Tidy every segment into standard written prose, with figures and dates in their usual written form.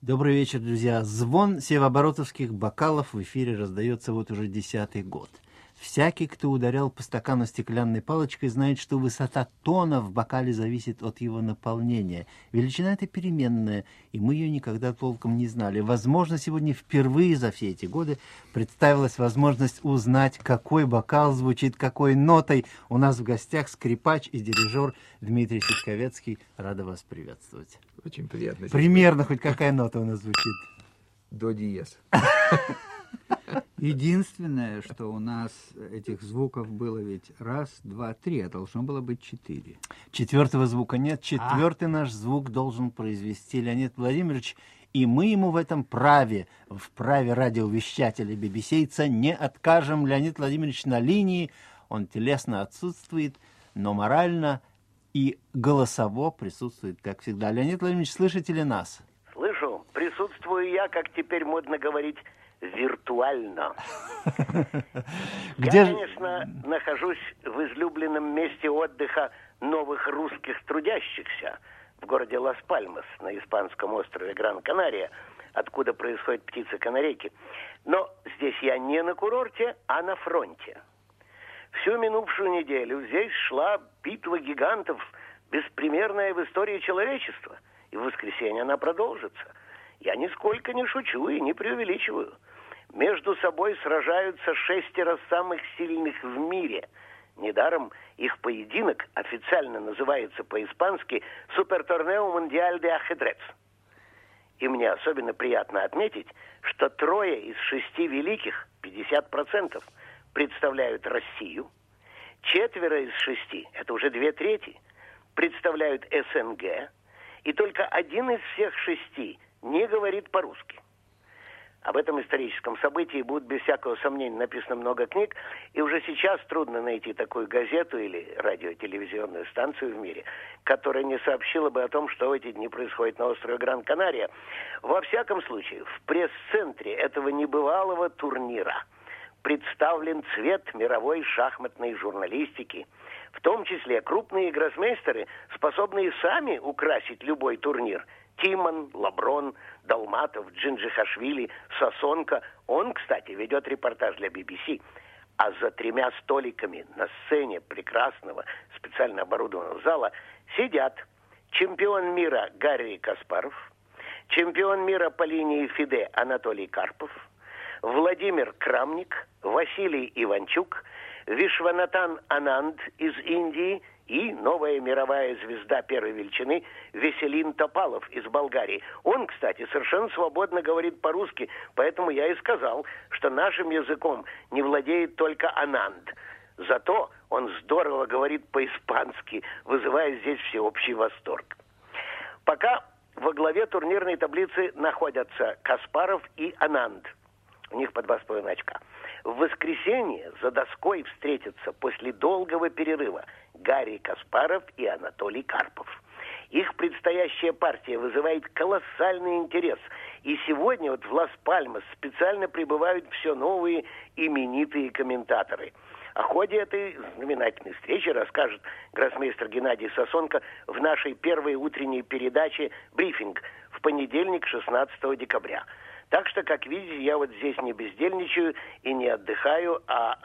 Добрый вечер, друзья. Звон севооборотовских бокалов в эфире раздается вот уже 10-й год. Всякий, кто ударял по стакану стеклянной палочкой, знает, что высота тона в бокале зависит от его наполнения. Величина эта переменная, и мы ее никогда толком не знали. Возможно, сегодня впервые за все эти годы представилась возможность узнать, какой бокал звучит какой нотой. У нас в гостях скрипач и дирижер Дмитрий Ситковецкий. Рада вас приветствовать. Очень приятно. Примерно хоть какая нота у нас звучит? До диез. Единственное, что у нас этих звуков было ведь раз, два, три, а должно было быть 4. Четвертого звука нет. Четвертый наш звук должен произвести Леонид Владимирович, и мы ему в этом праве, в праве радиовещателя BBC-ца не откажем. Леонид Владимирович на линии, он телесно отсутствует, но морально и голосово присутствует, как всегда. Леонид Владимирович, слышите ли нас? Слышу. Присутствую я, как теперь модно говорить, виртуально. Я, конечно, нахожусь в излюбленном месте отдыха новых русских трудящихся в городе Лас-Пальмас на испанском острове Гран-Канария, откуда происходят птицы-канарейки. Но здесь я не на курорте, а на фронте. Всю минувшую неделю здесь шла битва гигантов, беспримерная в истории человечества. И в воскресенье она продолжится. Я нисколько не шучу и не преувеличиваю. Между собой сражаются 6 самых сильных в мире. Недаром их поединок официально называется по-испански «Суперторнео Мундиаль де Ахедрец». И мне особенно приятно отметить, что 3 из 6 великих, 50%, представляют Россию, 4 из 6, это уже 2/3, представляют СНГ, и только 1 из всех 6 не говорит по-русски. Об этом историческом событии будет без всякого сомнения написано много книг, и уже сейчас трудно найти такую газету или радио-телевизионную станцию в мире, которая не сообщила бы о том, что в эти дни происходит на острове Гран-Канария. Во всяком случае, в пресс-центре этого небывалого турнира представлен цвет мировой шахматной журналистики, в том числе крупные гроссмейстеры, способные сами украсить любой турнир. Тимон, Лаброн, Долматов, Джинджихашвили, Сосонко. Он, кстати, ведет репортаж для BBC. А за 3 столиками на сцене прекрасного, специально оборудованного зала сидят чемпион мира Гарри Каспаров, чемпион мира по линии ФИДЕ Анатолий Карпов, Владимир Крамник, Василий Иванчук, Вишванатан Ананд из Индии и новая мировая звезда первой величины Веселин Топалов из Болгарии. Он, кстати, совершенно свободно говорит по-русски, поэтому я и сказал, что нашим языком не владеет только Ананд. Зато он здорово говорит по-испански, вызывая здесь всеобщий восторг. Пока во главе турнирной таблицы находятся Каспаров и Ананд. У них по 2,5 очка. В воскресенье за доской встретятся после долгого перерыва Гарри Каспаров и Анатолий Карпов. Их предстоящая партия вызывает колоссальный интерес. И сегодня вот в Лас-Пальмас специально прибывают все новые именитые комментаторы. О ходе этой знаменательной встречи расскажет гроссмейстер Геннадий Сосонко в нашей первой утренней передаче «Брифинг» в понедельник, 16 декабря. Так что, как видите, я вот здесь не бездельничаю и не отдыхаю,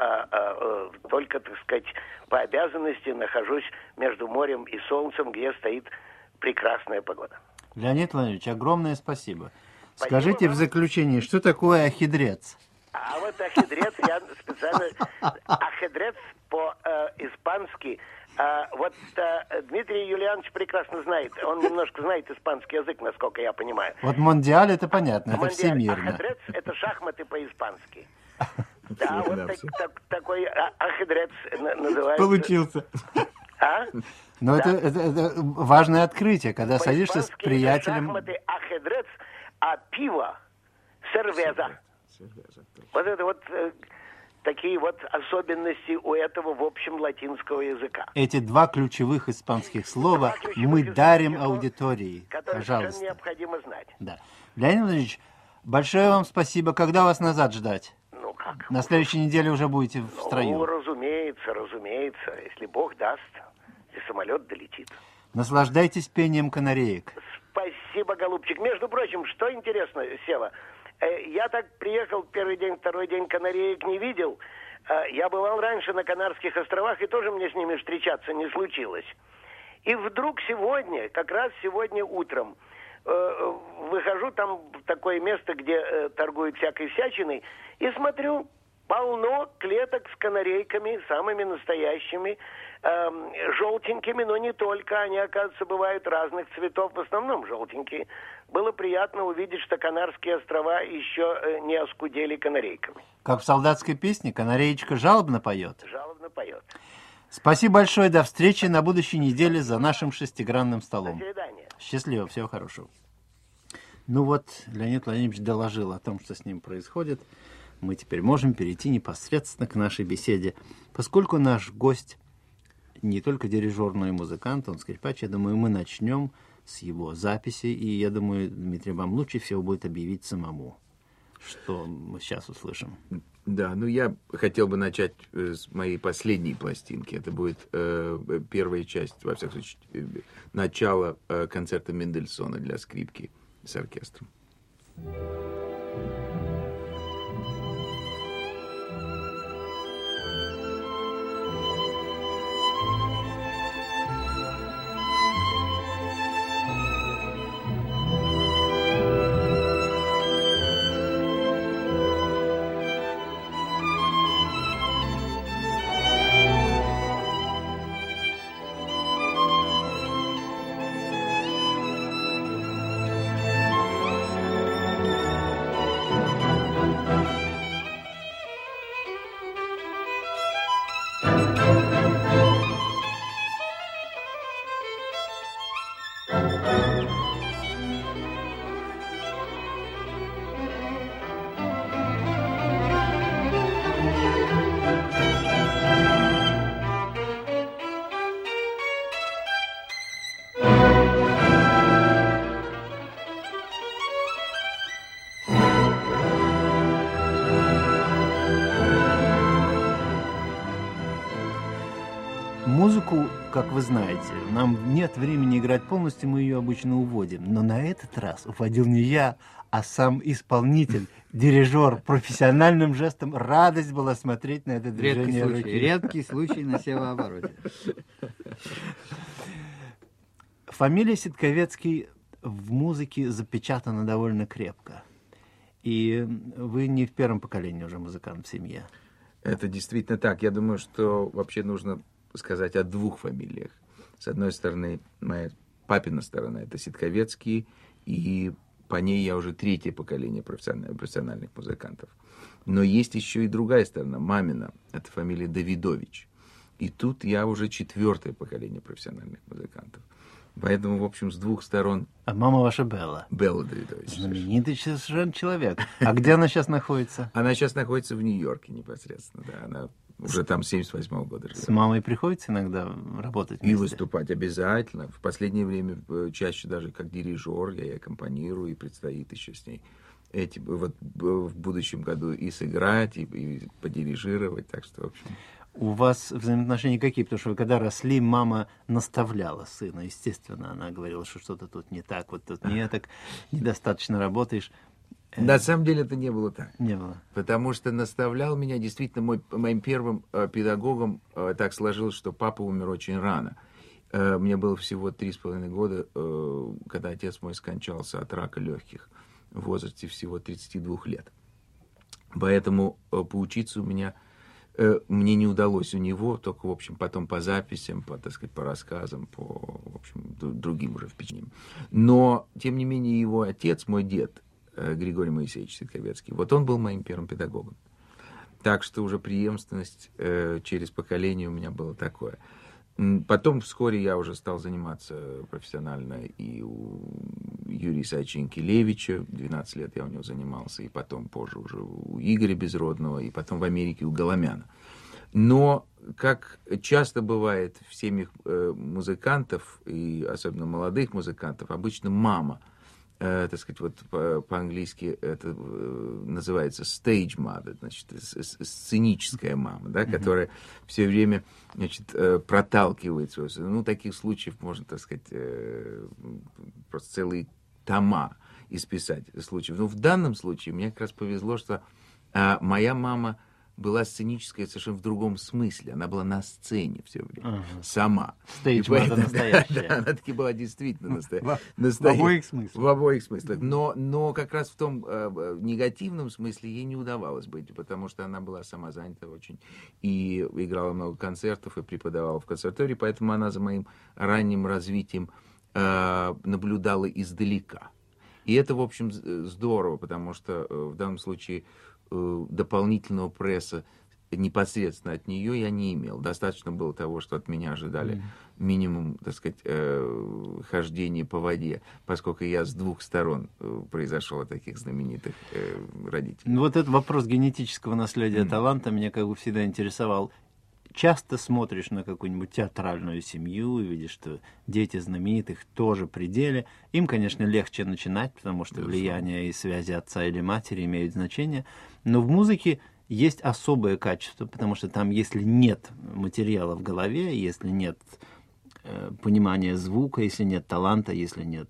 только, так сказать, по обязанности нахожусь между морем и солнцем, где стоит прекрасная погода. Леонид Владимирович, огромное спасибо. Скажите в заключение, что такое ахедрец? А вот ахедрец, я специально... Ахедрец по-испански... Дмитрий Юлианович прекрасно знает. Он немножко знает испанский язык, насколько я понимаю. Вот мондиаль, это понятно, это всемирно. Ахедрец — это шахматы по-испански. Да, вот такой ахедрец называется. Получился. Но это важное открытие, когда садишься с приятелем. Шахматы ахедрец, а пиво сервеза. Вот это вот... Такие вот особенности у этого, в общем, латинского языка. Эти 2 ключевых испанских слова мы дарим аудитории. Которые Пожалуйста. совершенно необходимо знать. Да. Леонид Владимирович, большое вам спасибо. Когда вас назад ждать? Ну как? На следующей неделе уже будете в строю. Ну, разумеется. Если Бог даст, и самолет долетит. Наслаждайтесь пением канареек. Спасибо, голубчик. Между прочим, что интересно, Сева, я так приехал первый день, второй день канареек не видел. Я бывал раньше на Канарских островах, и тоже мне с ними встречаться не случилось. И вдруг сегодня, как раз сегодня утром, выхожу там в такое место, где торгуют всякой всячиной, и смотрю, полно клеток с канарейками, самыми настоящими, желтенькими, но не только. Они, оказывается, бывают разных цветов, в основном желтенькие. Было приятно увидеть, что Канарские острова еще не оскудели канарейками. Как в солдатской песне, канареечка жалобно поет. Жалобно поет. Спасибо большое, до встречи на будущей неделе за нашим шестигранным столом. До свидания. Счастливо, всего хорошего. Ну вот, Леонид Владимирович доложил о том, что с ним происходит. Мы теперь можем перейти непосредственно к нашей беседе. Поскольку наш гость не только дирижер, но и музыкант, он скрипач, я думаю, мы начнем с его записи. И я думаю, Дмитрий, вам лучше всего будет объявить самому, что мы сейчас услышим. Да, ну я хотел бы начать с моей последней пластинки. Это будет первая часть, во всяком случае, начало концерта Мендельсона для скрипки с оркестром. Музыку, как вы знаете, нам нет времени играть полностью, мы ее обычно уводим. Но на этот раз уводил не я, а сам исполнитель, дирижер. Профессиональным жестом радость была смотреть на это движение руки. Редкий случай на севообороте. Фамилия Ситковецкий в музыке запечатана довольно крепко. И вы не в первом поколении уже музыкант в семье. Это действительно так. Я думаю, что вообще нужно сказать о двух фамилиях. С одной стороны, моя папина сторона — это Ситковецкий, и по ней я уже третье поколение профессиональных музыкантов. Но есть еще и другая сторона, мамина, это фамилия Давидович. И тут я уже четвертое поколение профессиональных музыкантов. Поэтому, в общем, с двух сторон... А мама ваша Белла? Белла Давидович. Знаменитый совершенно человек. А где она сейчас находится? Она сейчас находится в Нью-Йорке непосредственно, да. Она уже там с 78-го года живет. С мамой приходится иногда работать вместе? И выступать обязательно. В последнее время чаще даже как дирижер я ей аккомпанирую, и предстоит еще с ней вот в будущем году и сыграть, и подирижировать. Так что, в общем... У вас взаимоотношения какие? Потому что вы когда росли, мама наставляла сына. Естественно, она говорила, что что-то тут не так, вот тут не так, недостаточно работаешь. На самом деле это не было так. Не было. Потому что наставлял меня действительно моим первым педагогом. Так сложилось, что папа умер очень рано. Мне было всего 3,5 года, когда отец мой скончался от рака легких в возрасте всего 32 лет. Поэтому поучиться у меня... Мне не удалось у него, только, в общем, потом по записям, так сказать, по рассказам, по, в общем, другим уже впечатлениям. Но, тем не менее, его отец, мой дед, Григорий Моисеевич Ситковецкий, вот он был моим первым педагогом. Так что уже преемственность через поколение у меня было такое. Потом вскоре я уже стал заниматься профессионально и у Юрия Исаевича Янкелевича, 12 лет я у него занимался, и потом позже уже у Игоря Безродного, и потом в Америке у Голомяна. Но, как часто бывает в семьях музыкантов, и особенно молодых музыкантов, обычно мама так сказать, вот по-английски это называется stage mother, значит, сценическая мама, да, которая все время, значит, проталкивает свою... Ну, таких случаев можно, так сказать, просто целые тома исписать случаев. Но в данном случае мне как раз повезло, что моя мама была сценическая совершенно в другом смысле. Она была на сцене все время, сама. Стейдж-мада настоящая. Да, она таки была действительно настоящая. В обоих смыслах. В обоих смыслах. Но как раз в том негативном смысле ей не удавалось быть, потому что она была сама занята очень. И играла много концертов, и преподавала в консерватории, поэтому она за моим ранним развитием наблюдала издалека. И это, в общем, здорово, потому что в данном случае дополнительного пресса непосредственно от нее я не имел. Достаточно было того, что от меня ожидали минимум, так сказать, хождения по воде, поскольку я с двух сторон произошел от таких знаменитых родителей. Ну, вот этот вопрос генетического наследия таланта меня как бы всегда интересовал. Часто смотришь на какую-нибудь театральную семью и видишь, что дети знаменитых тоже при деле. Им, конечно, легче начинать, потому что влияние и связи отца или матери имеют значение. Но в музыке есть особое качество, потому что там, если нет материала в голове, если нет понимания звука, если нет таланта, если нет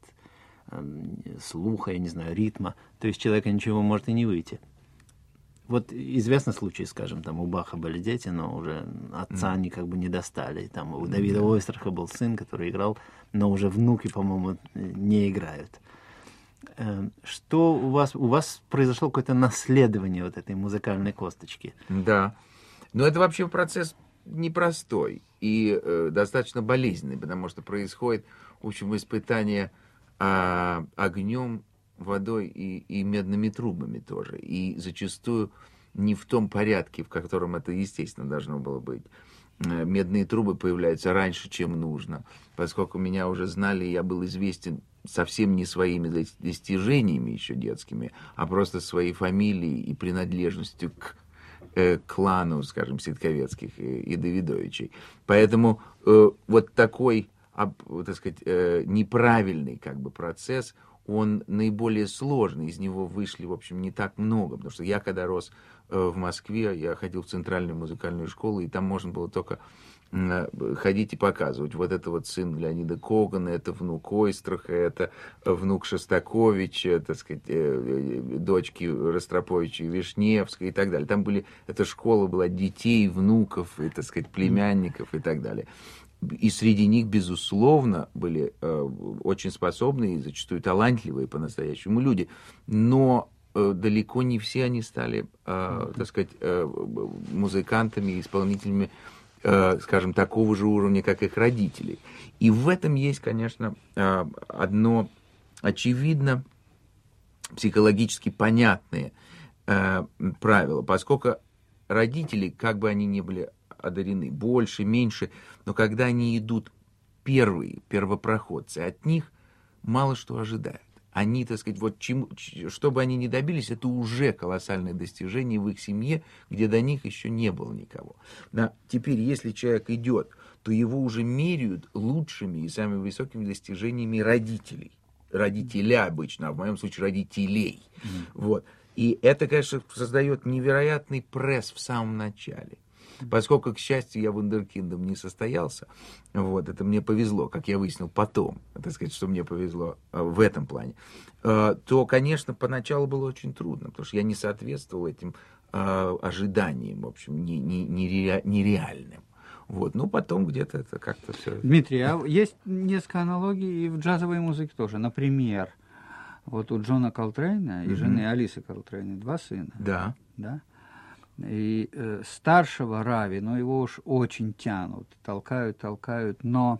слуха, я не знаю, ритма, то из человека ничего может и не выйти. Вот известный случай, скажем, там у Баха были дети, но уже отца они как бы не достали. Там у Давида Ойстраха был сын, который играл, но уже внуки, по-моему, не играют. Что у вас произошло какое-то наследование вот этой музыкальной косточки? Да. Но это вообще процесс непростой и достаточно болезненный, потому что происходит, в общем, испытание огнем, водой и медными трубами тоже. И зачастую не в том порядке, в котором это, естественно, должно было быть. Медные трубы появляются раньше, чем нужно. Поскольку меня уже знали, я был известен совсем не своими достижениями еще детскими, а просто своей фамилией и принадлежностью к клану, скажем, Ситковецких и Давидовичей. Поэтому вот такой, так сказать, неправильный как бы процесс, он наиболее сложный, из него вышли, в общем, не так много, потому что я, когда рос в Москве, я ходил в центральную музыкальную школу, и там можно было только ходить и показывать. Вот это вот сын Леонида Когана, это внук Ойстраха, это внук Шостаковича, так сказать, дочки Ростроповича и Вишневской и так далее. Там были, эта школа была детей, внуков, и, так сказать, племянников и так далее. И среди них, безусловно, были очень способные и зачастую талантливые по-настоящему люди. Но далеко не все они стали, так сказать, музыкантами и исполнителями, скажем, такого же уровня, как их родители. И в этом есть, конечно, одно очевидно психологически понятное правило, поскольку родители, как бы они ни были одарены, больше, меньше, но когда они идут первые, первопроходцы, от них мало что ожидают. Они, так сказать, вот что бы они ни добились, это уже колоссальное достижение в их семье, где до них еще не было никого. Но теперь, если человек идет, то его уже меряют лучшими и самыми высокими достижениями родителей. Родителя обычно, а в моем случае родителей. Вот. И это, конечно, создает невероятный пресс в самом начале. Поскольку, к счастью, я вундеркиндом не состоялся, вот, это мне повезло, как я выяснил потом, так сказать, что мне повезло в этом плане, то, конечно, поначалу было очень трудно, потому что я не соответствовал этим ожиданиям, в общем, нереальным. Вот, ну, потом где-то это как-то все... Дмитрий, а есть несколько аналогий и в джазовой музыке тоже. Например, вот у Джона Колтрейна и жены Алисы Колтрейна 2 сына. Да. Да? И старшего Рави, но его уж очень тянут, толкают, но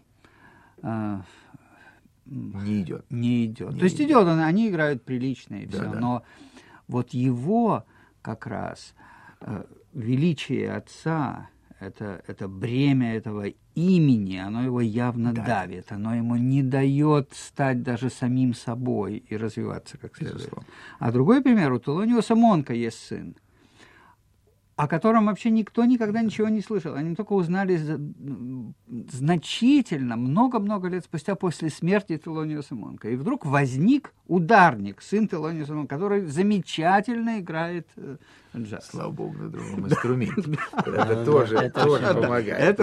не идет. Не идет. То есть идет он, они играют прилично и все, но вот его как раз величие отца, это бремя этого имени, оно его явно давит, оно ему не дает стать даже самим собой и развиваться как следует. А другой пример, у Телонио Самонка есть сын, о котором вообще никто никогда ничего не слышал. Они только узнали значительно, много-много лет спустя после смерти Телонио Самонка. И вдруг возник ударник, сын Телонис Ван, который замечательно играет джаз. Слава богу, на другом инструменте. Это тоже помогает.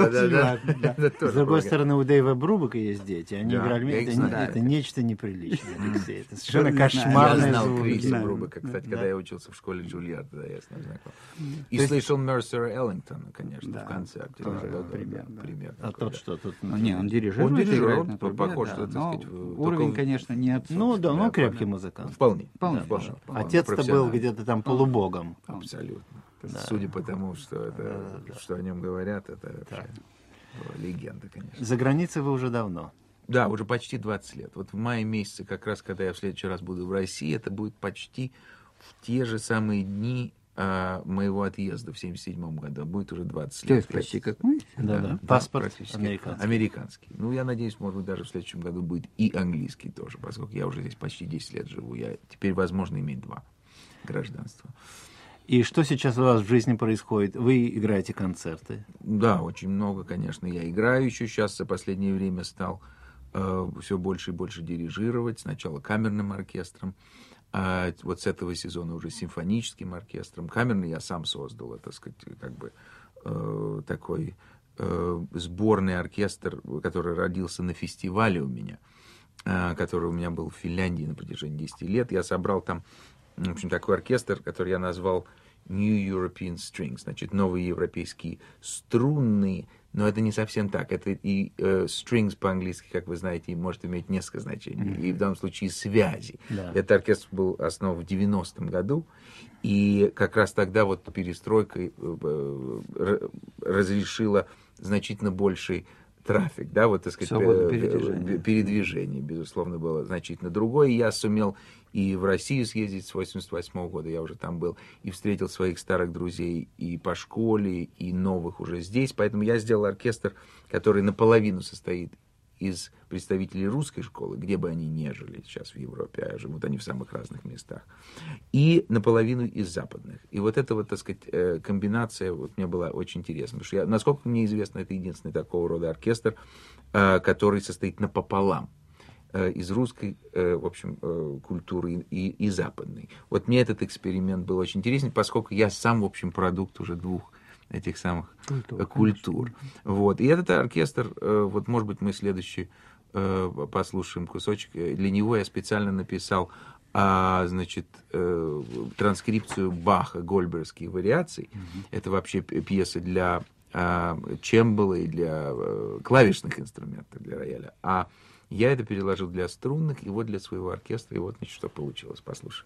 С другой стороны, у Дэйва Брубака есть дети. Они играли. Это нечто неприличное, Алексей. Это совершенно кошмарное. Я знал Криса Брубака, кстати, когда я учился в школе Джульярд, да, я с ним знаком. И слышал Мерсера Эллингтона, конечно, в концерте. Примерно. А тот что тут? Не, он дирижер. Он похож, так сказать. Уровень, конечно, не отцовский. Ну да, но крепкий музыкант. Вполне. Отец-то был где-то там полубогом. Абсолютно. Судя по тому, что о нем говорят, это вообще легенда, конечно. За границей вы уже давно? Да, уже почти 20 лет. Вот в мае месяце, как раз, когда я в следующий раз буду в России, это будет почти в те же самые дни моего отъезда в 1977 году. Будет уже 20 лет. То есть почти как мы? Да. Паспорт американский. Ну, я надеюсь, может быть, даже в следующем году будет и английский тоже, поскольку я уже здесь почти 10 лет живу. Я теперь, возможно, иметь 2 гражданства. И что сейчас у вас в жизни происходит? Вы играете концерты? Да, очень много, конечно. Я играю еще сейчас, за последнее время стал все больше и больше дирижировать. Сначала камерным оркестром, а вот с этого сезона уже симфоническим оркестром. Камерный я сам создал, это, так сказать, как бы такой сборный оркестр, который родился на фестивале у меня, который у меня был в Финляндии на протяжении 10 лет. Я собрал там, в общем, такой оркестр, который я назвал New European Strings, значит, новые европейские струнные, но это не совсем так. Это и strings по-английски, как вы знаете, может иметь несколько значений. И в данном случае связи. Да. Этот оркестр был основан в 90-м году, и как раз тогда вот перестройка разрешила значительно больший трафик, да, вот, так сказать, передвижение, безусловно, было значительно другое. И я сумел и в Россию съездить с 88 года, я уже там был, и встретил своих старых друзей и по школе, и новых уже здесь. Поэтому я сделал оркестр, который наполовину состоит из представителей русской школы, где бы они ни жили сейчас в Европе, а живут они в самых разных местах, и наполовину из западных. И вот эта вот, так сказать, комбинация вот мне была очень интересна, потому что, насколько мне известно, это единственный такого рода оркестр, который состоит напополам из русской, в общем, культуры и западной. Вот мне этот эксперимент был очень интересен, поскольку я сам, в общем, продукт уже двух этих самых культур. Вот. И этот оркестр, вот, может быть, мы следующий послушаем кусочек. Для него я специально написал, значит, транскрипцию Баха, гольбергские вариации. Это вообще пьеса для чембала и для клавишных инструментов, для рояля. А я это переложил для струнных, и вот для своего оркестра, и вот, значит, что получилось. Послушаем.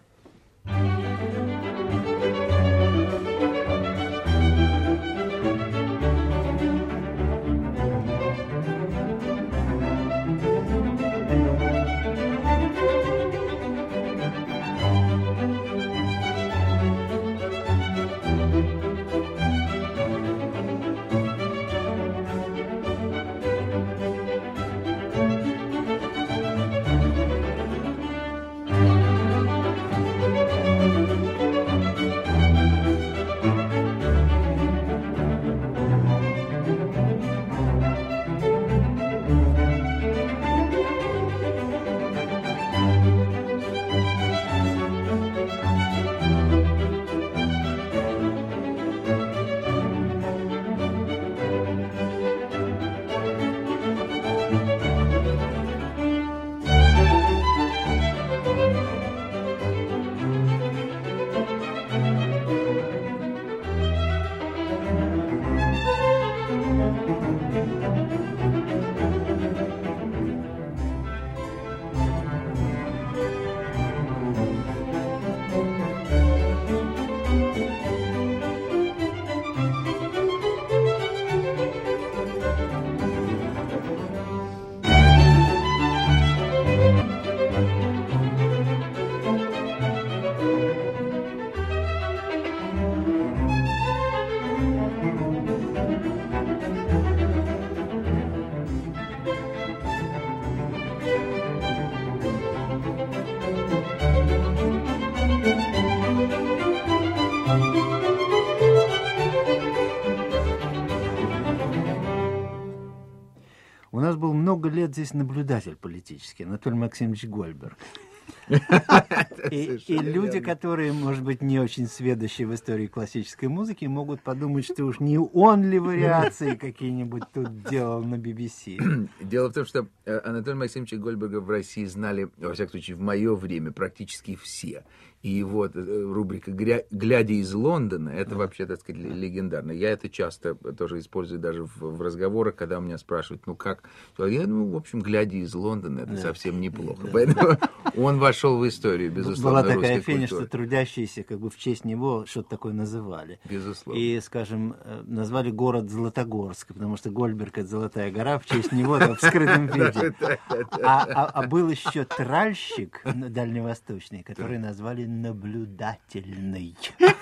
У нас был много лет здесь наблюдатель политический, Анатолий Максимович Гольберг. И люди, которые, может быть, не очень сведущие в истории классической музыки, могут подумать, что уж не он ли вариации какие-нибудь тут делал на BBC. Дело в том, что Анатолия Максимовича Гольберга в России знали, во всяком случае, в мое время практически все. И его рубрика «Глядя из Лондона» — это вообще, так сказать, легендарно. Я это часто тоже использую даже в разговорах, когда у меня спрашивают, ну как? Я, в общем, «Глядя из Лондона» — это совсем неплохо. Поэтому он вошел в историю, безусловно, была такая русской феня, культуры. что трудящиеся как бы в честь него что-то такое называли. Безусловно. И, скажем, назвали город Златогорск, потому что Гольберг — это Золотая гора, в честь него в скрытом виде. А был еще тральщик дальневосточный, который назвали наблюдательный.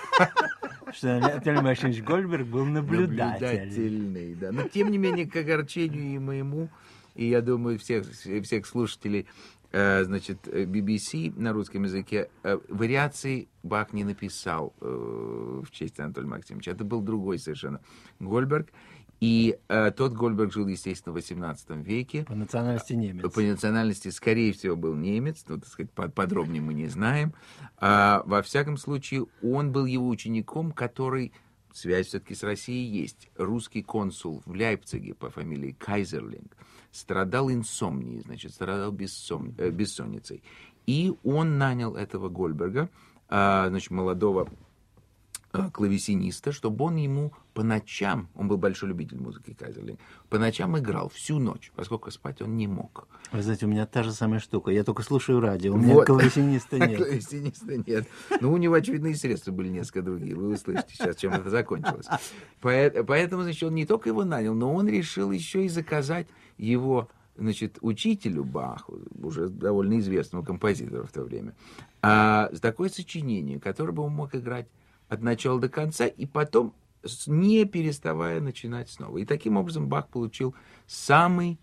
Что Анатолий Максимович Гольберг был наблюдательный. Да. Но, тем не менее, к огорчению и моему, и, я думаю, всех слушателей, значит, BBC на русском языке, вариации Бах не написал в честь Анатолия Максимовича. Это был другой совершенно Гольберг. И тот Гольберг жил, естественно, в XVIII веке. По национальности немец. По национальности, скорее всего, был немец. Ну, так сказать, подробнее мы не знаем. Во всяком случае, он был его учеником, который... Связь все-таки с Россией есть. Русский консул в Лейпциге по фамилии Кайзерлинг страдал инсомнией, значит, страдал бессонницей. И он нанял этого Гольберга, значит, молодого клавесиниста, чтобы он ему по ночам, он был большой любитель музыки Кайзерлинг, по ночам играл всю ночь, поскольку спать он не мог. Вы знаете, у меня та же самая штука. Я только слушаю радио, у меня клавесиниста нет. Клавесиниста нет. Ну, у него, очевидно, и средства были несколько другие. Вы услышите сейчас, чем это закончилось. Поэтому, значит, он не только его нанял, но он решил еще и заказать его, значит, учителю Баху, уже довольно известному композитору в то время, такое сочинение, которое бы он мог играть от начала до конца, и потом, не переставая, начинать снова. И таким образом Бах получил самый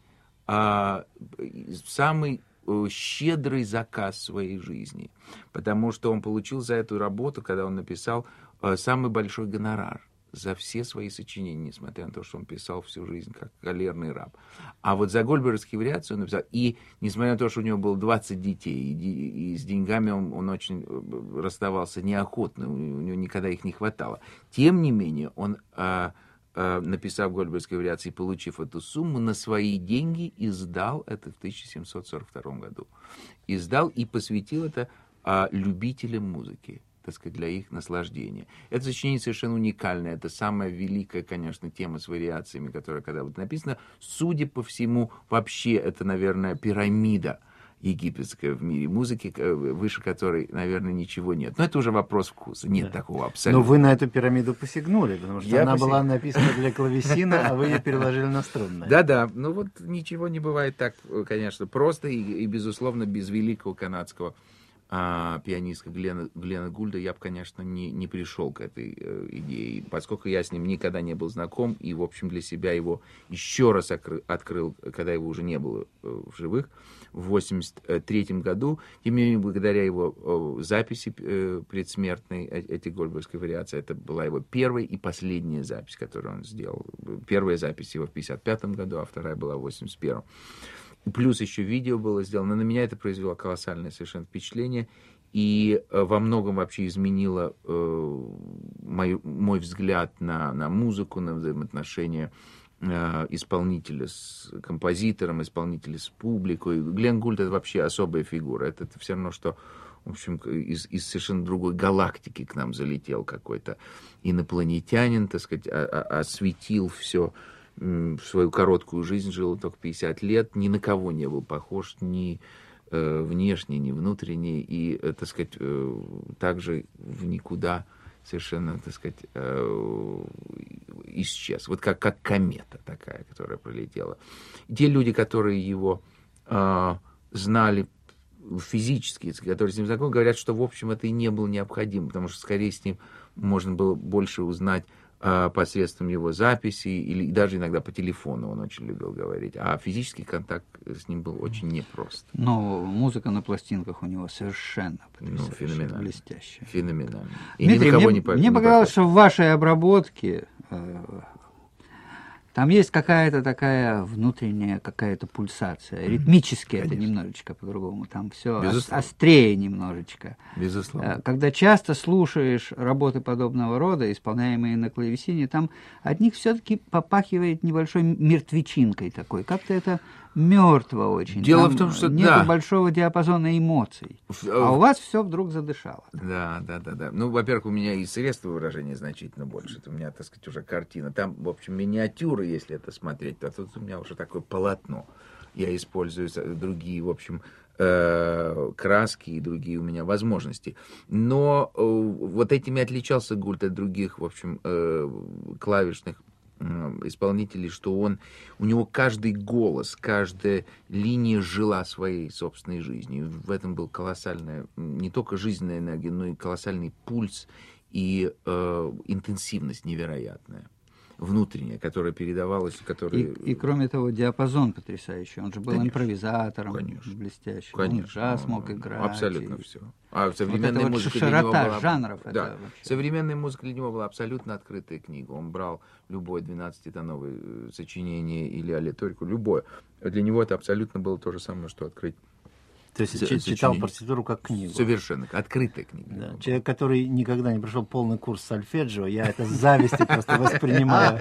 щедрый заказ в своей жизни, потому что он получил за эту работу, когда он написал, самый большой гонорар за все свои сочинения, несмотря на то, что он писал всю жизнь как галерный раб. А вот за гольберговские вариации он написал, и несмотря на то, что у него было 20 детей, и с деньгами он очень расставался неохотно, у него никогда их не хватало. Тем не менее, он, написав гольберговские вариации, получив эту сумму, на свои деньги издал это в 1742 году. Издал и посвятил это любителям музыки, так сказать, для их наслаждения. Это сочинение совершенно уникальное. Это самая великая, конечно, тема с вариациями, которая когда вот написана. Судя по всему, вообще это, наверное, пирамида египетская в мире музыки, выше которой, наверное, ничего нет. Но это уже вопрос вкуса. Нет такого абсолютно. Но вы на эту пирамиду посягнули, потому что она была написана для клавесина, а вы ее переложили на струнное. Да-да. Ну вот ничего не бывает так, конечно, просто и безусловно, без великого канадского пианиста Глена Гульда я бы, конечно, не пришел к этой идее, поскольку я с ним никогда не был знаком, и, в общем, для себя его еще раз открыл, когда его уже не было в живых, в 1983 году. Тем не менее, благодаря его записи предсмертной, эти гольберговские вариации, это была его первая и последняя запись, которую он сделал. Первая запись его в 1955 году, а вторая была в 1981. Плюс еще видео было сделано. На меня это произвело колоссальное совершенно впечатление и во многом вообще изменило мой взгляд на музыку, на взаимоотношения исполнителя с композитором, исполнителя с публикой. Глен Гульд — это вообще особая фигура. Это все равно, что, в общем, из совершенно другой галактики к нам залетел какой-то инопланетянин, так сказать, осветил все. В свою короткую жизнь жил только 50 лет, ни на кого не был похож, ни внешне, ни внутренне, и, так сказать, также в никуда совершенно, так сказать, исчез. Вот как комета такая, которая пролетела. И те люди, которые его знали физически, которые с ним знакомы, говорят, что, в общем, это и не было необходимо, потому что, скорее, с ним можно было больше узнать посредством его записей, или даже иногда по телефону он очень любил говорить. А физический контакт с ним был очень непрост. Но музыка на пластинках у него совершенно феноменально. Блестящая. Феноменально. И Дмитрий, мне показалось, что в вашей обработке Там есть какая-то такая внутренняя какая-то пульсация. Ритмически это немножечко по-другому. Там все острее немножечко. Безусловно. Когда часто слушаешь работы подобного рода, исполняемые на клавесине, там от них все-таки попахивает небольшой мертвечинкой такой. Как-то это мертво очень. Дело там в том, что нет большого диапазона эмоций. А у вас все вдруг задышало. Да. Ну, во-первых, у меня и средства выражения значительно больше. Это у меня, так сказать, уже картина. Там, в общем, миниатюры, если это смотреть, то тут у меня уже такое полотно. Я использую другие, в общем, краски и другие у меня возможности. Но вот этими отличался Гульд от других, в общем, клавишных исполнителей, что у него каждый голос, каждая линия жила своей собственной жизнью. В этом был колоссальная, не только жизненная энергия, но и колоссальный пульс и интенсивность невероятная, внутренняя, которая передавалась, которая... И кроме того, диапазон потрясающий. Он же был импровизатором блестящим. Конечно. Он джаз мог играть. Абсолютно все. А современная вот музыка широта для него была... жанров. Да. Это вообще... Современная музыка для него была абсолютно открытая книга. Он брал любое 12-тоновое сочинение или аллеторику, любое. Для него это абсолютно было то же самое, что открыть. То есть читал партитуру как книгу. Совершенно. Открытая книга. Да. Человек, который никогда не прошел полный курс сольфеджио, я это с завистью просто воспринимаю.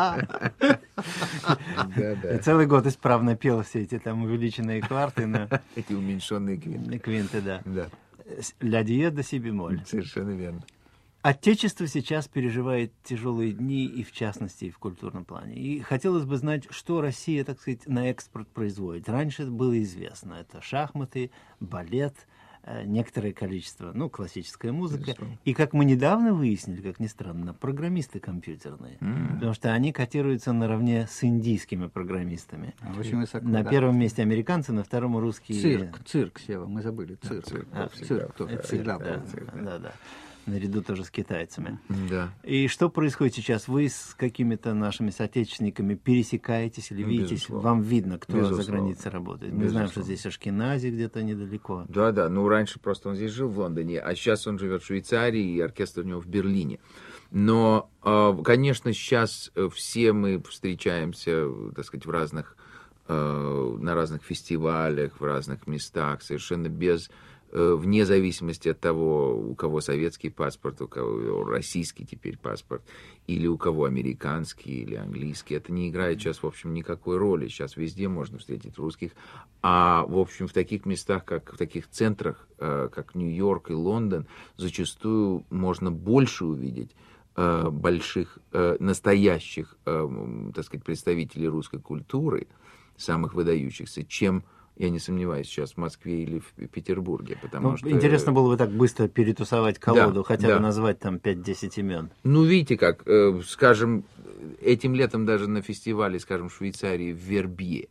И целый год исправно пел все эти там увеличенные кварты на... Эти уменьшенные квинты. Квинты, да. Ля диез до си бемоль. Совершенно верно. Отечество сейчас переживает тяжелые дни, и в частности, и в культурном плане. И хотелось бы знать, что Россия, так сказать, на экспорт производит. Раньше это было известно. Это шахматы, балет, некоторое количество, классическая музыка. И, как мы недавно выяснили, как ни странно, программисты компьютерные. Потому что они котируются наравне с индийскими программистами. Очень высоко, на первом месте американцы, на втором русские... Цирк, Сева, мы забыли. Цирк тоже всегда был. Да. Наряду тоже с китайцами. Да. И что происходит сейчас? Вы с какими-то нашими соотечественниками пересекаетесь или видитесь? Безусловно. Вам видно, кто Безусловно. за границей работает? Мы Безусловно. знаем, что здесь Ашкенази где-то недалеко. Да. Раньше просто он здесь жил, в Лондоне, а сейчас он живет в Швейцарии, и оркестр у него в Берлине. Но, конечно, сейчас все мы встречаемся, так сказать, на разных фестивалях, в разных местах, совершенно вне зависимости от того, у кого советский паспорт, у кого российский теперь паспорт, или у кого американский или английский. Это не играет сейчас, в общем, никакой роли. Сейчас везде можно встретить русских. А, в общем, в таких местах, в таких центрах, как Нью-Йорк и Лондон, зачастую можно больше увидеть больших, настоящих, так сказать, представителей русской культуры, самых выдающихся, чем, я не сомневаюсь, сейчас в Москве или в Петербурге, потому что... Интересно было бы так быстро перетусовать колоду, хотя бы назвать там 5-10 имен. Ну, видите как, скажем, этим летом даже на фестивале, скажем, в Швейцарии, в Вербье,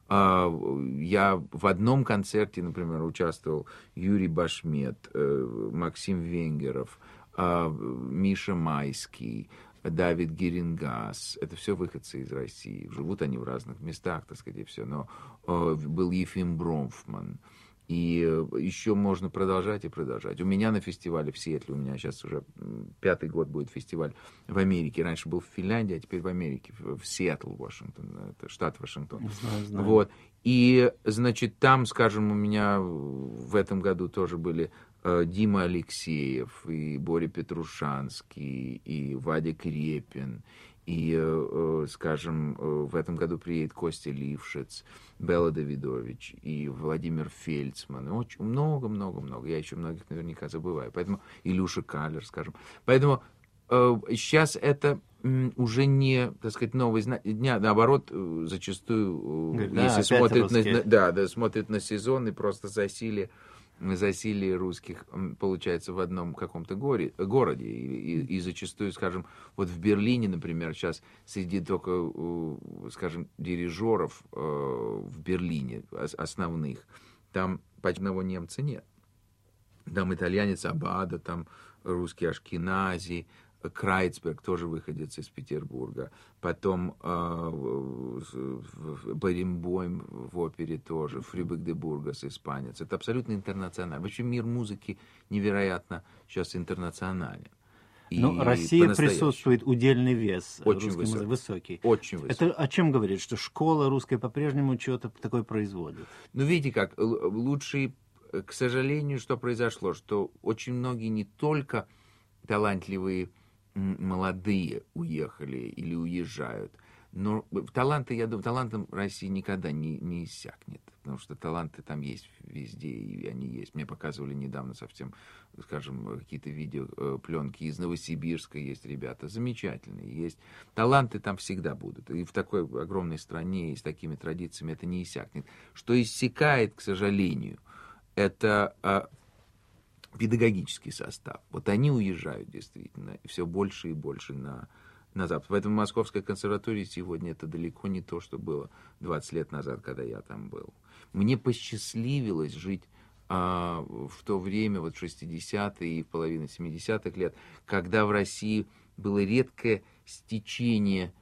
я в одном концерте, например, участвовал Юрий Башмет, Максим Венгеров, Миша Майский, Давид Герингас. Это все выходцы из России. Живут они в разных местах, так сказать, и все. Но был Ефим Бронфман. И еще можно продолжать и продолжать. У меня на фестивале в Сиэтле, у меня сейчас уже 5-й год будет фестиваль в Америке. Раньше был в Финляндии, а теперь в Америке, в Сиэтл, Вашингтон, это штат Вашингтон. Знаю. Вот. И, значит, там, скажем, у меня в этом году тоже были Дима Алексеев, и Боря Петрушанский, и Вадик Репин, и, скажем, в этом году приедет Костя Лившиц, Белла Давидович и Владимир Фельдсман. И очень много. Я еще многих наверняка забываю. Поэтому Илюша Калер, скажем. Поэтому сейчас это уже не, так сказать, новый дня. Наоборот, зачастую, если смотрят на сезон и просто засилие русских получается в одном каком-то городе. И зачастую, скажем, вот в Берлине, например, сейчас среди только, скажем, дирижеров в Берлине, основных, там почти одного немца нет. Там итальянец Абада, там русский Ашкенази, Крайцберг, тоже выходец из Петербурга. Потом Баренбойм в опере тоже, Фрюбек де Бургас, испанец. Это абсолютно интернационально. Вообще мир музыки невероятно сейчас интернационален. И Но Россия присутствует, удельный вес очень высокий. Очень высокий. Это о чем говорит? Что школа русская по-прежнему что-то такое производит? Ну, видите как, лучшие, к сожалению, что произошло, что очень многие не только талантливые молодые уехали или уезжают, но таланты, я думаю, талантом России никогда не иссякнет, потому что таланты там есть везде, и они есть. Мне показывали недавно совсем, скажем, какие-то видеопленки из Новосибирска, есть ребята замечательные, есть. Таланты там всегда будут, и в такой огромной стране и с такими традициями это не иссякнет. Что иссякает, к сожалению, это педагогический состав. Вот они уезжают действительно все больше и больше на Запад. Поэтому Московская консерватория сегодня это далеко не то, что было 20 лет назад, когда я там был. Мне посчастливилось жить в то время, вот в 60-е и в половине 70-х лет, когда в России было редкое стечение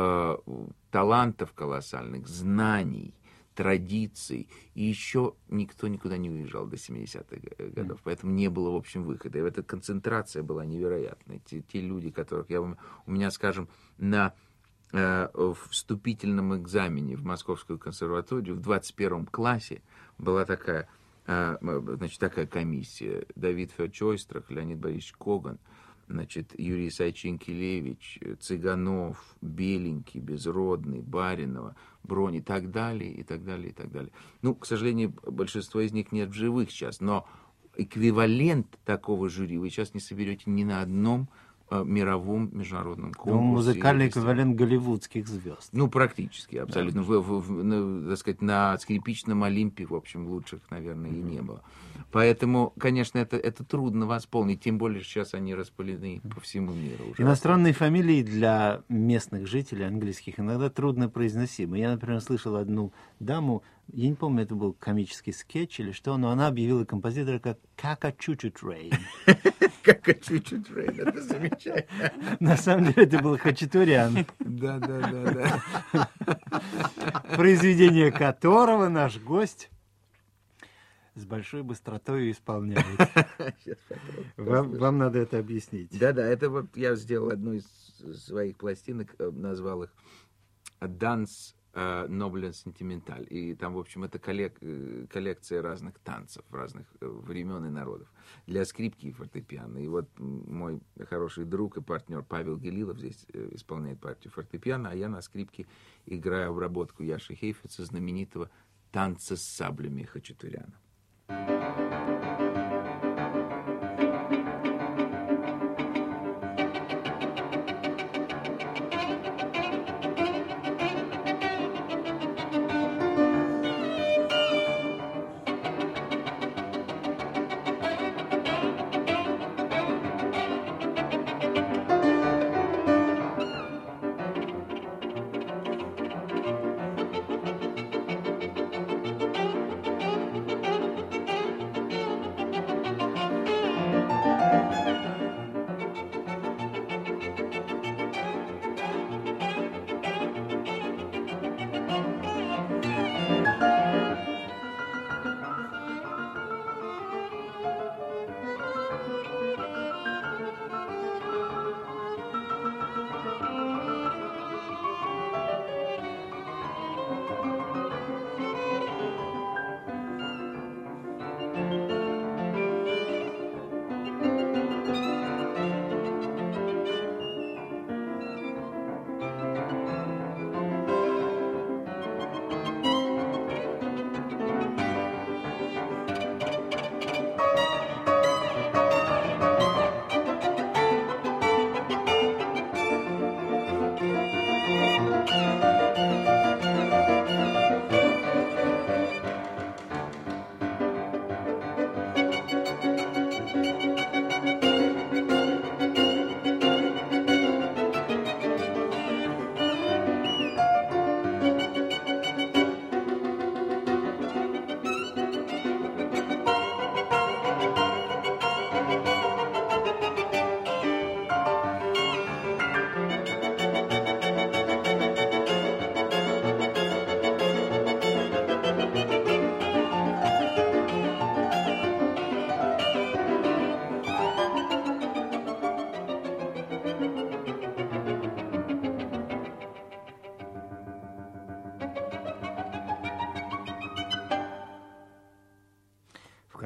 талантов колоссальных, знаний, традиций, и еще никто никуда не уезжал до 70-х годов, поэтому не было, в общем, выхода. И эта концентрация была невероятной. Те люди, которых у меня, скажем, на вступительном экзамене в Московскую консерваторию в 21 классе была такая комиссия. Давид Фёрчойстрах, Леонид Борисович Коган, Юрий Сайчинкелевич, Цыганов, Беленький, Безродный, Баринова, Бронь и так далее, и так далее, и так далее. Ну, к сожалению, большинство из них нет в живых сейчас, но эквивалент такого жюри вы сейчас не соберете ни на одном мировом международном конкурсе. Ну, музыкальный эквивалент голливудских звезд. Ну, практически, абсолютно. Да. Так сказать, на скрипичном Олимпе, в общем, лучших, наверное, и не было. Поэтому, конечно, это трудно восполнить, тем более сейчас они распылены по всему миру. Уже. Иностранные фамилии для местных жителей английских иногда трудно произносимы. Я, например, слышал одну даму, я не помню, это был комический скетч или что, но она объявила композитора как Кака-Чучу Трейн. Кака-Чучу Трейн, это замечательно. На самом деле это был Хачатурян. Да. Произведение которого наш гость с большой быстротой исполняет. Вам надо это объяснить. Да, это вот я сделал одну из своих пластинок, назвал их «Данс Ноблен Сентименталь». И там, в общем, это коллекция разных танцев, разных времен и народов. Для скрипки и фортепиано. И вот мой хороший друг и партнер Павел Гелилов здесь исполняет партию фортепиано, а я на скрипке играю обработку Яши Хейфица, знаменитого «Танца с саблями» Хачатуряна.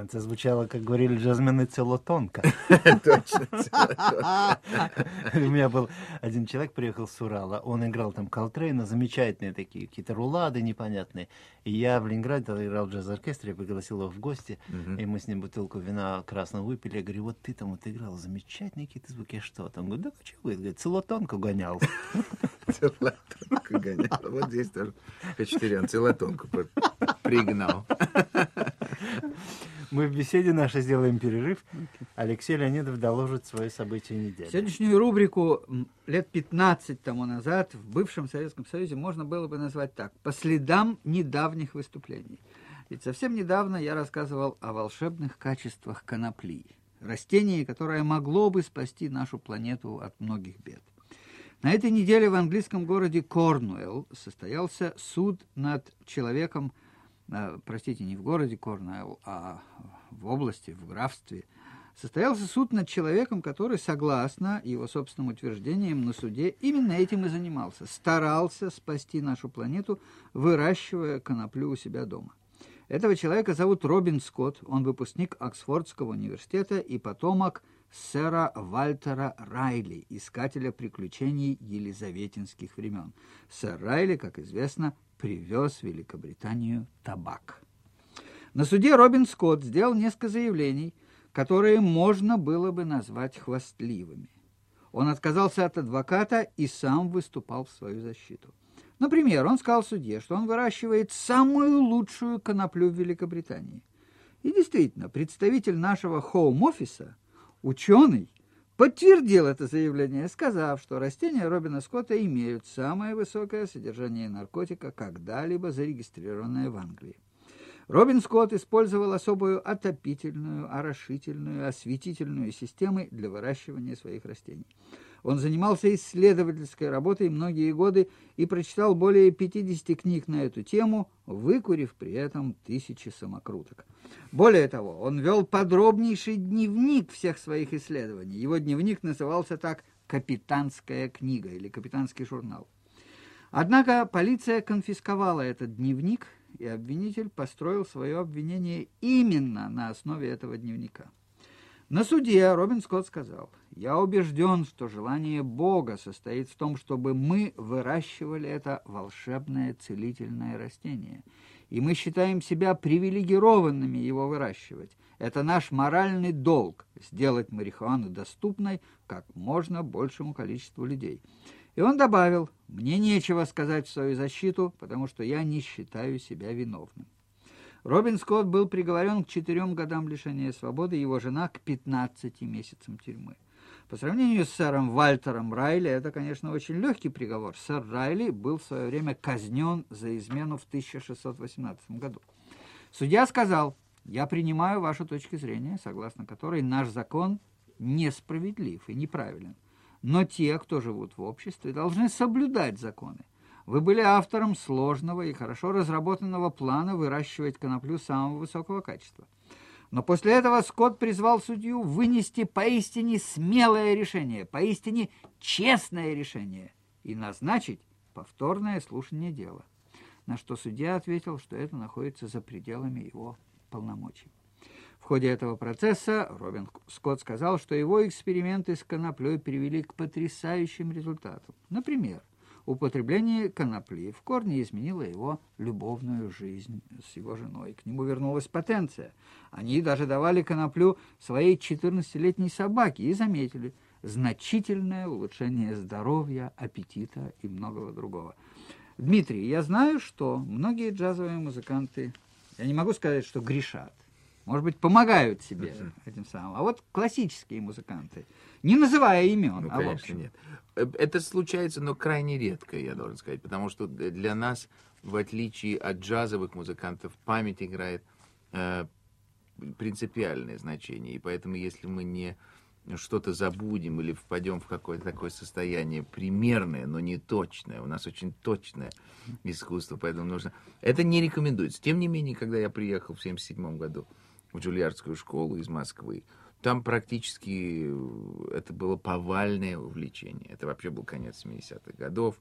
конце звучало, как говорили джазмены, целотонко. Точно. У меня был один человек, приехал с Урала, он играл там Колтрейна, замечательные такие, какие-то рулады непонятные. И я в Ленинграде тогда играл в джаз-оркестре, я пригласил его в гости, и мы с ним бутылку вина красного выпили. Я говорю, вот ты там вот играл, замечательные какие-то звуки, что там? Он говорит, да почему? Говорит, целотонку гонял. Целотонку гонял. Вот здесь тоже Хачатурян целотонку пригнал. Мы в беседе нашей сделаем перерыв. Алексей Леонидов доложит свои события недели. Сегодняшнюю рубрику лет 15 тому назад в бывшем Советском Союзе можно было бы назвать так: «По следам недавних выступлений». Ведь совсем недавно я рассказывал о волшебных качествах конопли, растении, которое могло бы спасти нашу планету от многих бед. На этой неделе в английском городе Корнуэлл состоялся суд над человеком, простите, не в городе Корнуэлл, а в области, в графстве, состоялся суд над человеком, который, согласно его собственным утверждениям на суде, именно этим и занимался. Старался спасти нашу планету, выращивая коноплю у себя дома. Этого человека зовут Робин Скотт, он выпускник Оксфордского университета и потомок сэра Вальтера Райли, искателя приключений елизаветинских времен. Сэр Райли, как известно, привез в Великобританию табак. На суде Робин Скотт сделал несколько заявлений, которые можно было бы назвать хвастливыми. Он отказался от адвоката и сам выступал в свою защиту. Например, он сказал судье, что он выращивает самую лучшую коноплю в Великобритании. И действительно, представитель нашего хоум-офиса, ученый, подтвердил это заявление, сказав, что растения Робина Скотта имеют самое высокое содержание наркотика, когда-либо зарегистрированное в Англии. Робин Скотт использовал особую отопительную, орошительную, осветительную системы для выращивания своих растений. Он занимался исследовательской работой многие годы и прочитал более 50 книг на эту тему, выкурив при этом 1000 самокруток. Более того, он вел подробнейший дневник всех своих исследований. Его дневник назывался так «Капитанская книга» или «Капитанский журнал». Однако полиция конфисковала этот дневник, и обвинитель построил свое обвинение именно на основе этого дневника. На суде Робин Скотт сказал: «Я убежден, что желание Бога состоит в том, чтобы мы выращивали это волшебное целительное растение. И мы считаем себя привилегированными его выращивать. Это наш моральный долг – сделать марихуану доступной как можно большему количеству людей». И он добавил: «Мне нечего сказать в свою защиту, потому что я не считаю себя виновным». Робин Скотт был приговорен к 4 годам лишения свободы, его жена к 15 месяцам тюрьмы. По сравнению с сэром Вальтером Райли, это, конечно, очень легкий приговор. Сэр Райли был в свое время казнен за измену в 1618 году. Судья сказал: «Я принимаю вашу точку зрения, согласно которой наш закон несправедлив и неправилен. Но те, кто живут в обществе, должны соблюдать законы. Вы были автором сложного и хорошо разработанного плана выращивать коноплю самого высокого качества». Но после этого Скотт призвал судью вынести поистине смелое решение, поистине честное решение и назначить повторное слушание дела. На что судья ответил, что это находится за пределами его полномочий. В ходе этого процесса Робин Скотт сказал, что его эксперименты с коноплей привели к потрясающим результатам. Например, употребление конопли в корне изменило его любовную жизнь с его женой. К нему вернулась потенция. Они даже давали коноплю своей 14-летней собаке и заметили значительное улучшение здоровья, аппетита и многого другого. Дмитрий, я знаю, что многие джазовые музыканты, я не могу сказать, что грешат, может быть, помогают себе этим самым. А вот классические музыканты, не называя имен, конечно, в общем. Нет. Это случается, но крайне редко, я должен сказать, потому что для нас, в отличие от джазовых музыкантов, память играет принципиальное значение. И поэтому, если мы не что-то забудем или впадем в какое-то такое состояние примерное, но не точное, у нас очень точное искусство, поэтому нужно... Это не рекомендуется. Тем не менее, когда я приехал в 1977 году в Джульярдскую школу из Москвы, там практически это было повальное увлечение. Это вообще был конец 70-х годов.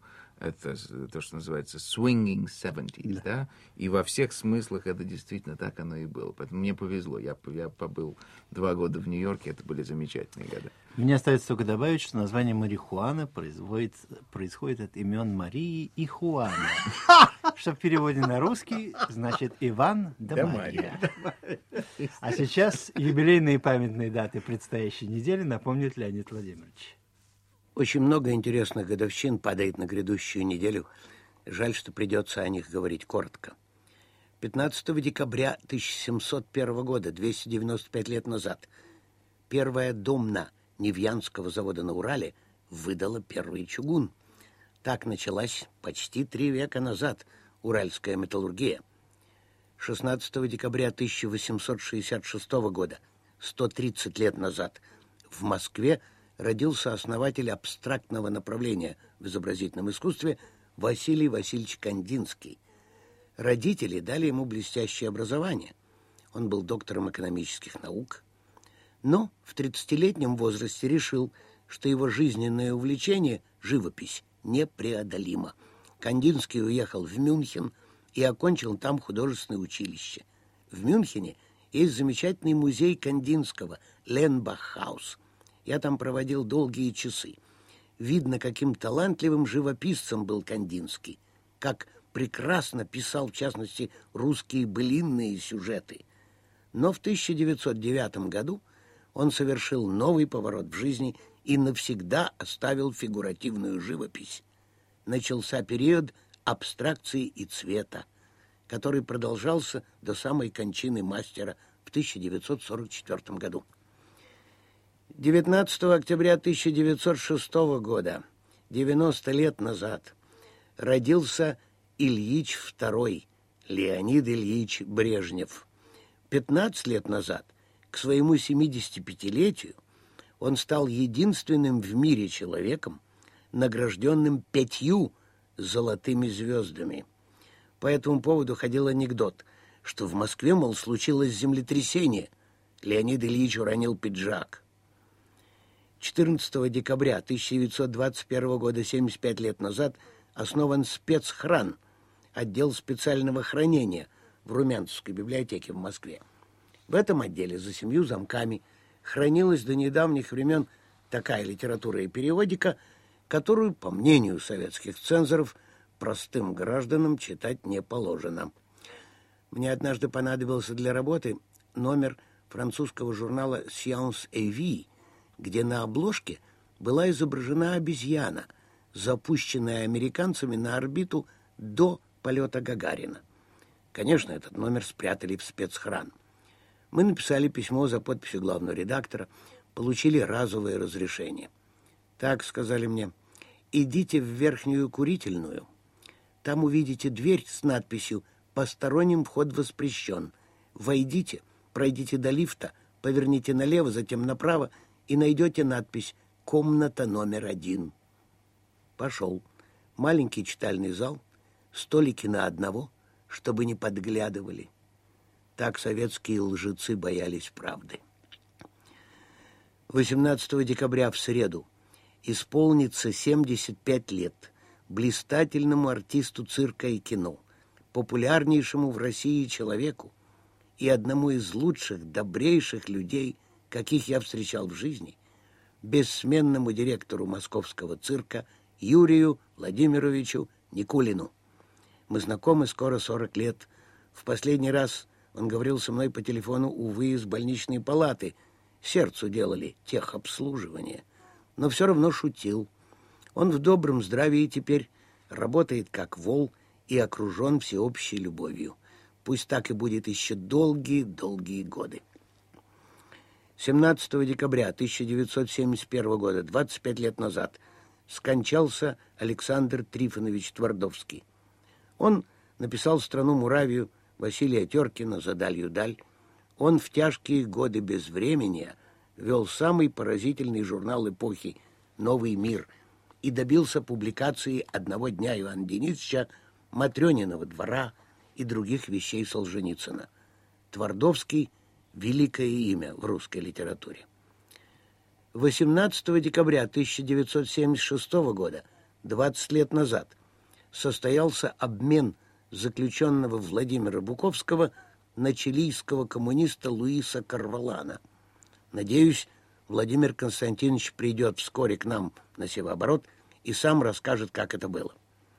Это то, что называется swinging 70s, да? И во всех смыслах это действительно так оно и было. Поэтому мне повезло. Я побыл 2 года в Нью-Йорке, это были замечательные годы. Мне остается только добавить, что название марихуана происходит от имен Марии и Хуана, что в переводе на русский значит Иван да Мария. А сейчас юбилейные памятные даты предстоящей недели напомнит Леонид Владимирович. Очень много интересных годовщин падает на грядущую неделю. Жаль, что придется о них говорить коротко. 15 декабря 1701 года, 295 лет назад, первая домна Невьянского завода на Урале выдала первый чугун. Так началась почти 3 века назад уральская металлургия. 16 декабря 1866 года, 130 лет назад, в Москве родился основатель абстрактного направления в изобразительном искусстве Василий Васильевич Кандинский. Родители дали ему блестящее образование. Он был доктором экономических наук, но в 30-летнем возрасте решил, что его жизненное увлечение, живопись, непреодолимо. Кандинский уехал в Мюнхен и окончил там художественное училище. В Мюнхене есть замечательный музей Кандинского, Ленбах-хаус. Я там проводил долгие часы. Видно, каким талантливым живописцем был Кандинский, как прекрасно писал, в частности, русские былинные сюжеты. Но в 1909 году он совершил новый поворот в жизни и навсегда оставил фигуративную живопись. Начался период абстракции и цвета, который продолжался до самой кончины мастера в 1944 году. 19 октября 1906 года, 90 лет назад, родился Ильич II, Леонид Ильич Брежнев. 15 лет назад, к своему 75-летию, он стал единственным в мире человеком, награжденным 5 золотыми звездами. По этому поводу ходил анекдот, что в Москве, мол, случилось землетрясение. Леонид Ильич уронил пиджак. 14 декабря 1921 года, 75 лет назад, основан спецхран, отдел специального хранения в Румянцевской библиотеке в Москве. В этом отделе за 7 замками хранилась до недавних времен такая литература и периодика, которую, по мнению советских цензоров, простым гражданам читать не положено. Мне однажды понадобился для работы номер французского журнала «Science et Vie», где на обложке была изображена обезьяна, запущенная американцами на орбиту до полета Гагарина. Конечно, этот номер спрятали в спецхран. Мы написали письмо за подписью главного редактора, получили разовое разрешение. Так, сказали мне, идите в верхнюю курительную. Там увидите дверь с надписью «Посторонним вход воспрещен». Войдите, пройдите до лифта, поверните налево, затем направо и найдете надпись «Комната номер 1». Пошел. Маленький читальный зал, столики на одного, чтобы не подглядывали. Так советские лжецы боялись правды. 18 декабря в среду исполнится 75 лет блистательному артисту цирка и кино, популярнейшему в России человеку и одному из лучших, добрейших людей, каких я встречал в жизни, бессменному директору московского цирка Юрию Владимировичу Никулину. Мы знакомы скоро 40 лет. В последний раз он говорил со мной по телефону, увы, из больничной палаты. Сердцу делали техобслуживание. Но все равно шутил. Он в добром здравии теперь, работает как вол и окружен всеобщей любовью. Пусть так и будет еще долгие-долгие годы. 17 декабря 1971 года, 25 лет назад, скончался Александр Трифонович Твардовский. Он написал «Страну Муравию» Василия Теркина, «За далью даль». Он в тяжкие годы безвременья вел самый поразительный журнал эпохи «Новый мир» и добился публикации «Одного дня» Ивана Денисовича, «Матрёниного двора» и других вещей Солженицына. Твардовский – великое имя в русской литературе. 18 декабря 1976 года, 20 лет назад, состоялся обмен заключенного Владимира Буковского на чилийского коммуниста Луиса Карвалана. Надеюсь, Владимир Константинович придет вскоре к нам на Севооборот и сам расскажет, как это было.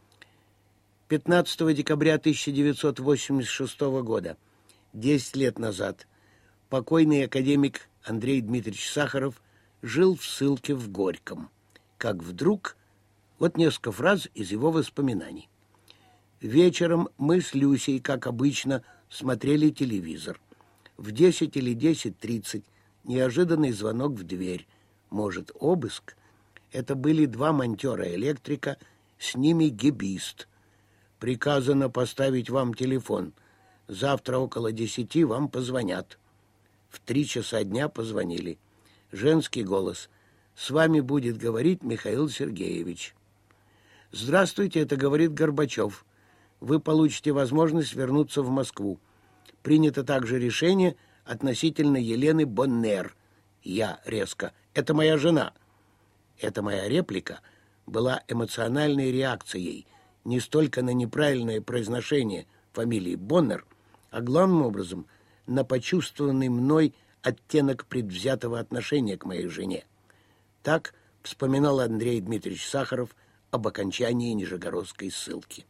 15 декабря 1986 года, 10 лет назад, покойный академик Андрей Дмитриевич Сахаров жил в ссылке в Горьком. Как вдруг... Вот несколько фраз из его воспоминаний. «Вечером мы с Люсей, как обычно, смотрели телевизор. В 10 или 10:30 неожиданный звонок в дверь. Может, обыск? Это были 2 монтера-электрика, с ними гибист. Приказано поставить вам телефон. Завтра около 10 вам позвонят». В 3 часа дня позвонили. Женский голос. «С вами будет говорить Михаил Сергеевич». «Здравствуйте, это говорит Горбачев. Вы получите возможность вернуться в Москву. Принято также решение относительно Елены Боннер». Я резко. «Это моя жена». Эта моя реплика была эмоциональной реакцией не столько на неправильное произношение фамилии Боннер, а главным образом на почувствованный мной оттенок предвзятого отношения к моей жене. Так вспоминал Андрей Дмитриевич Сахаров об окончании Нижегородской ссылки.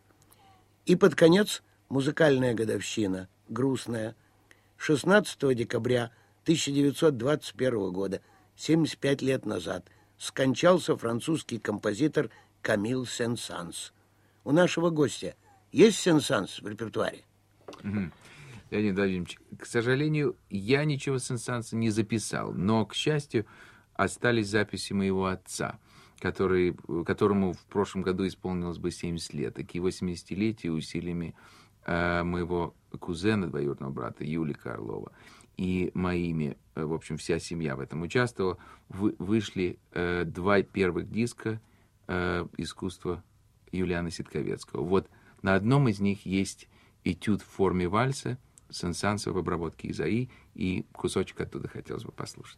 И под конец музыкальная годовщина, грустная. 16 декабря 1921 года, 75 лет назад, скончался французский композитор Камиль Сен-Санс. У нашего гостя есть Сен-Санс в репертуаре? Леонид Владимирович, к сожалению, я ничего Сен-Санса не записал, но, к счастью, остались записи моего отца, которому в прошлом году исполнилось бы 70 лет, и к его 70-летию усилиями моего кузена, двоюродного брата Юлика Орлова, и моими, в общем, вся семья в этом участвовала, вышли 2 первых диска искусства Юлиана Ситковецкого. Вот на одном из них есть этюд в форме вальса Сен-Санса в обработке Изаи, и кусочек оттуда хотелось бы послушать.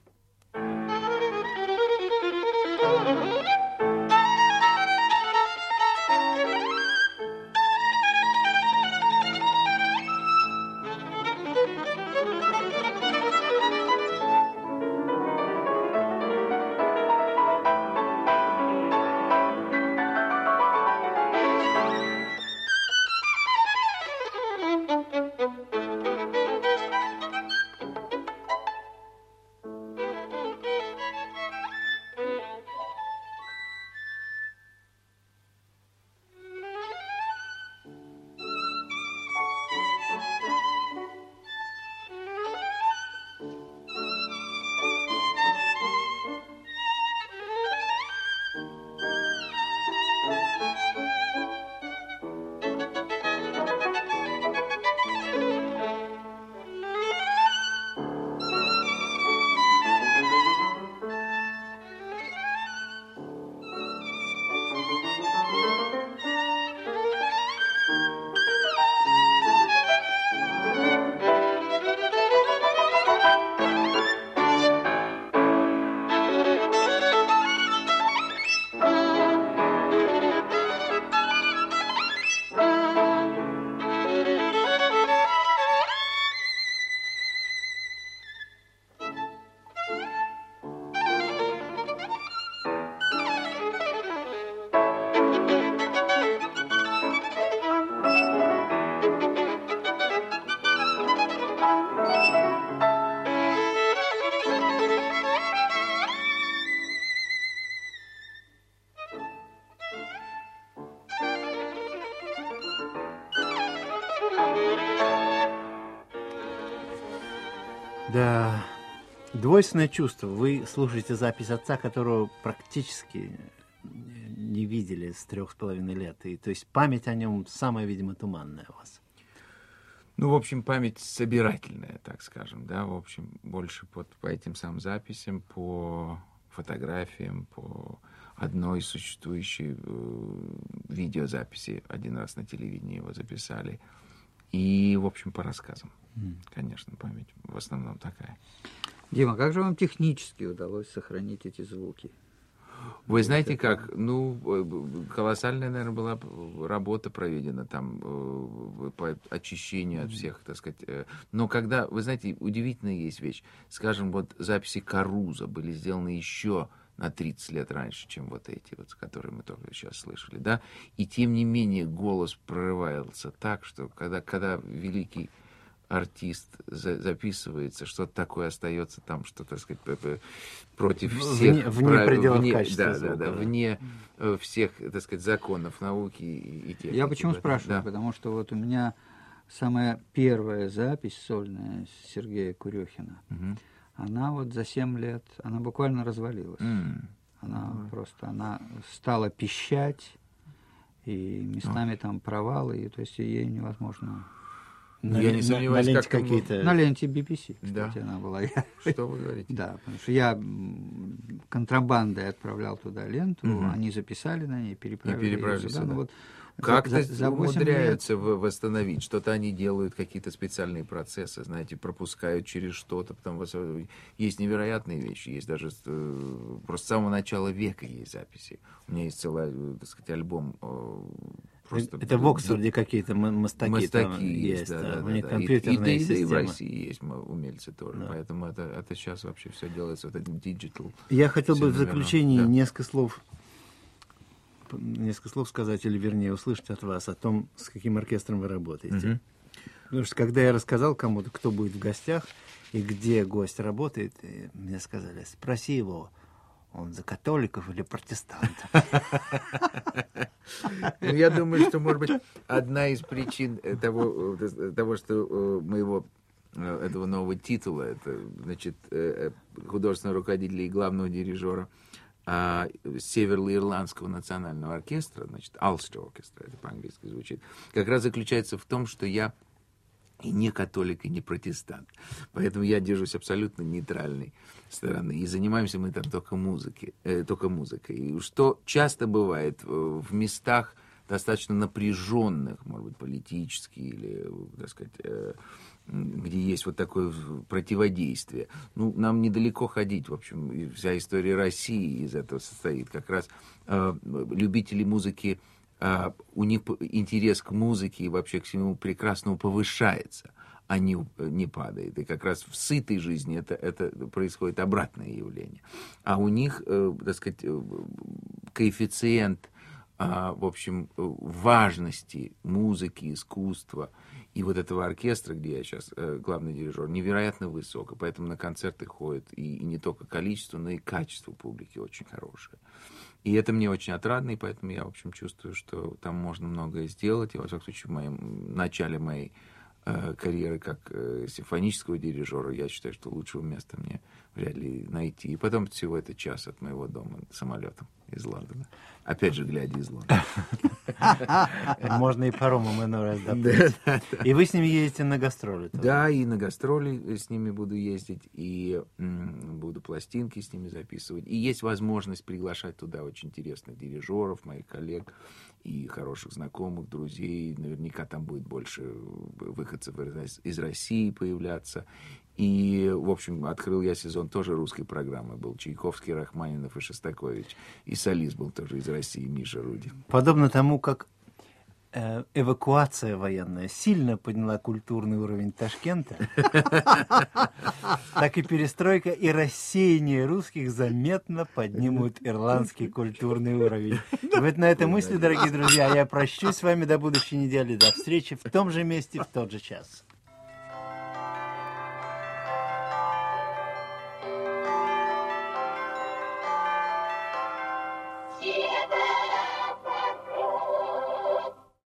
Да, двойственное чувство. Вы слушаете запись отца, которого практически не видели с 3,5 лет. И, то есть память о нем самая, видимо, туманная у вас. Ну, в общем, память собирательная, так скажем, да, в общем, больше по этим самым записям, по фотографиям, по одной существующей видеозаписи. Один раз на телевидении его записали. И, в общем, по рассказам. Конечно, память в основном такая. Дима, как же вам технически удалось сохранить эти звуки? Вы знаете как, колоссальная, наверное, была работа проведена там по очищению от всех, так сказать. Но когда, вы знаете, удивительная есть вещь. Скажем, вот записи Каруза были сделаны еще на 30 лет раньше, чем вот эти, вот, которые мы только сейчас слышали, да. И тем не менее голос прорывался так, что когда великий артист записывается, что-то такое остается там, что, так сказать, против всех... Вне пределов качества звука. Вне всех, так сказать, законов науки и техники. Я почему спрашиваю? Да. Потому что вот у меня самая первая запись сольная Сергея Курехина, она вот за 7 лет, она буквально развалилась. Она стала пищать, и местами там провалы, и, то есть ей невозможно... Я не сомневаюсь, на ленте как какие-то... На ленте BBC, кстати, да. она была. Что вы говорите? Да, потому что я контрабандой отправлял туда ленту, они записали на ней, переправили сюда. Да. Как-то умудряются восстановить. Что-то они делают, какие-то специальные процессы, знаете, пропускают через что-то. Потом есть невероятные вещи. Есть даже просто с самого начала века есть записи. У меня есть целый, так сказать, альбом. Это в Оксфорде какие-то мастаки там есть. Да, у них компьютерные системы. И в России есть умельцы тоже. Да. Поэтому это сейчас вообще все делается, вот этим диджитал. Я хотел бы в заключении несколько слов сказать, или вернее услышать от вас о том, с каким оркестром вы работаете. Потому что когда я рассказал кому-то, кто будет в гостях и где гость работает, мне сказали, спроси его, он за католиков или протестантов? Я думаю, что, может быть, одна из причин того, что моего этого нового титула, это, значит, художественного руководителя и главного дирижера Северо-Ирландского национального оркестра, значит, Ulster Orchestra, это по-английски звучит, как раз заключается в том, что я и не католик, и не протестант. Поэтому я держусь абсолютно нейтральной стороны. И занимаемся мы там только музыкой. И что часто бывает в местах достаточно напряженных, может быть, политически, или, так сказать, где есть вот такое противодействие. Нам недалеко ходить, в общем, и вся история России из этого состоит. Как раз любители музыки, у них интерес к музыке и вообще к всему прекрасному повышается, а не падает. И как раз в сытой жизни это происходит обратное явление. А у них, так сказать, коэффициент, в общем, важности музыки, искусства и вот этого оркестра, где я сейчас главный дирижер, невероятно высоко. Поэтому на концерты ходят и не только количество, но и качество публики очень хорошее. И это мне очень отрадно, и поэтому я, в общем, чувствую, что там можно многое сделать. И, во всяком случае, в начале моей карьеры как симфонического дирижера я считаю, что лучшего места мне вряд ли найти. И потом всего это час от моего дома самолетом из Лондона. Опять же, глядя из Лондона. Можно и паромом иной раз доплыть. И вы с ними ездите на гастроли? Да, и на гастроли с ними буду ездить, и буду пластинки с ними записывать. И есть возможность приглашать туда очень интересных дирижеров, моих коллег и хороших знакомых, друзей. Наверняка там будет больше выходцев из России появляться. И, в общем, открыл я сезон тоже русской программы. Был Чайковский, Рахманинов и Шостакович. И солист был тоже из России, Миша Руди. Подобно тому, как эвакуация военная сильно подняла культурный уровень Ташкента, так и перестройка и рассеяние русских заметно поднимут ирландский культурный уровень. И вот на этой мысли, дорогие друзья, я прощусь с вами до будущей недели. До встречи в том же месте, в тот же час.